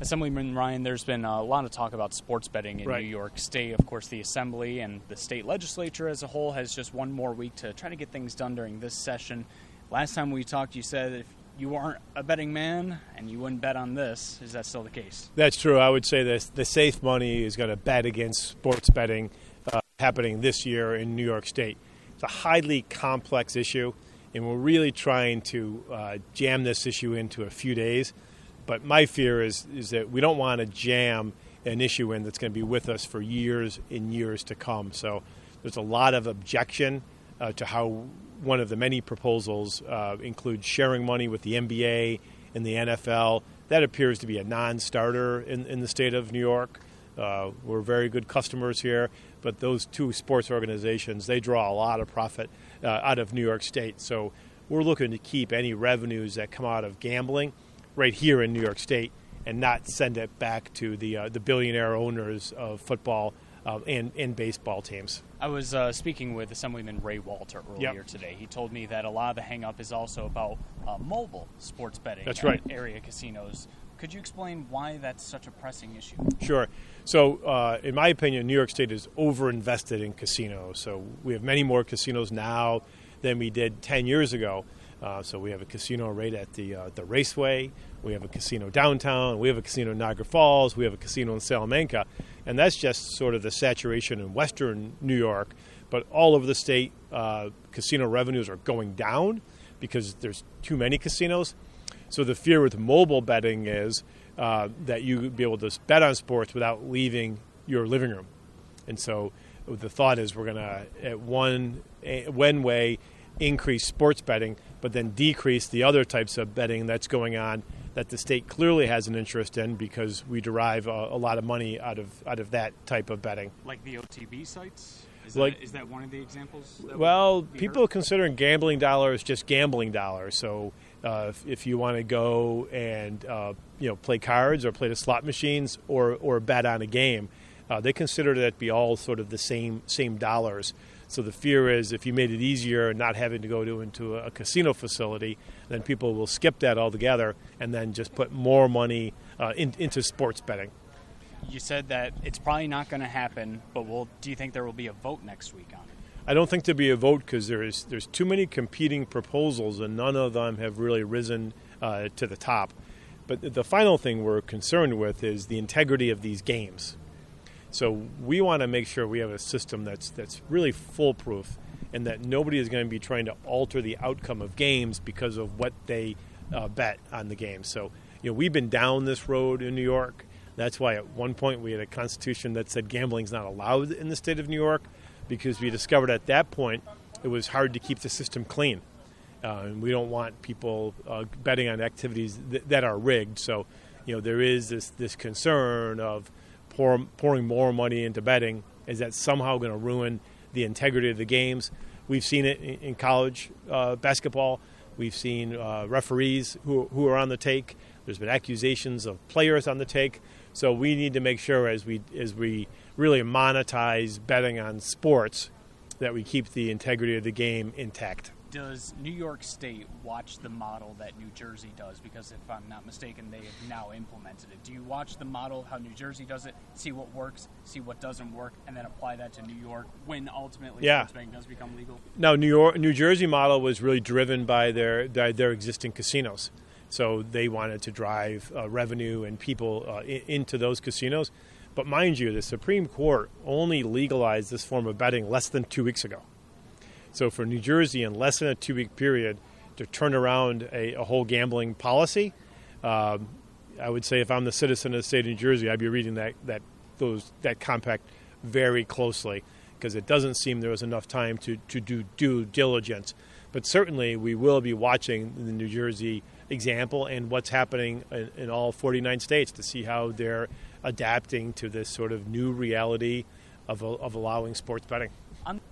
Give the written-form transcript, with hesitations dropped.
Assemblyman Ryan, there's been a lot of talk about sports betting in New York State. Of course, the Assembly and the state legislature as a whole has just one more week to try to get things done during this session. Last time we talked, you said if you aren't a betting man and you wouldn't bet on this. Is that still the case? That's true. I would say that the safe money is going to bet against sports betting happening this year in New York State. It's a highly complex issue, and we're really trying to jam this issue into a few days. But my fear is that we don't want to jam an issue in that's going to be with us for years and years to come. So there's a lot of objection to how one of the many proposals includes sharing money with the NBA and the NFL. That appears to be a non-starter in the state of New York. We're very good customers here, but those two sports organizations, they draw a lot of profit out of New York State. So we're looking to keep any revenues that come out of gambling right here in New York State and not send it back to the billionaire owners of football and baseball teams. I was speaking with Assemblyman Ray Walter earlier today. He told me that a lot of the hang-up is also about mobile sports betting. That's right. Area casinos. Could you explain why that's such a pressing issue? Sure. So, in my opinion, New York State is overinvested in casinos. So we have many more casinos now than we did 10 years ago. So we have a casino right at the Raceway. We have a casino downtown. We have a casino in Niagara Falls. We have a casino in Salamanca. And that's just sort of the saturation in western New York. But all over the state, casino revenues are going down because there's too many casinos. So the fear with mobile betting is that you would be able to bet on sports without leaving your living room. And so the thought is we're going to, at one way, increase sports betting, but then decrease the other types of betting that's going on that the state clearly has an interest in because we derive a lot of money out of that type of betting. Like the OTB sites? Is that one of the examples? Well, people are considering gambling dollars just gambling dollars. So if you want to go and play cards or play the slot machines or bet on a game, they consider that to be all sort of the same dollars. So the fear is if you made it easier not having to go into a casino facility, then people will skip that altogether and then just put more money into sports betting. You said that it's probably not going to happen, but do you think there will be a vote next week on it? I don't think there'll be a vote because there's too many competing proposals and none of them have really risen to the top. But the final thing we're concerned with is the integrity of these games. So we want to make sure we have a system that's really foolproof and that nobody is going to be trying to alter the outcome of games because of what they bet on the game. So, we've been down this road in New York. That's why at one point we had a constitution that said gambling's not allowed in the state of New York because we discovered at that point it was hard to keep the system clean. And we don't want people betting on activities that are rigged. So, there is this concern of pouring more money into betting. Is that somehow going to ruin the integrity of the games? We've seen it in college basketball. We've seen referees who are on the take. There's been accusations of players on the take. So we need to make sure as we really monetize betting on sports that we keep the integrity of the game intact. Does New York State watch the model that New Jersey does? Because if I'm not mistaken, they have now implemented it. Do you watch the model, how New Jersey does it, see what works, see what doesn't work, and then apply that to New York when ultimately sports betting does become legal? No, New Jersey model was really driven by their existing casinos. So they wanted to drive revenue and people into those casinos. But mind you, the Supreme Court only legalized this form of betting less than 2 weeks ago. So for New Jersey, in less than a 2-week period, to turn around a whole gambling policy, I would say if I'm the citizen of the state of New Jersey, I'd be reading that compact very closely because it doesn't seem there was enough time to do due diligence. But certainly we will be watching the New Jersey example and what's happening in all 49 states to see how they're adapting to this sort of new reality of allowing sports betting.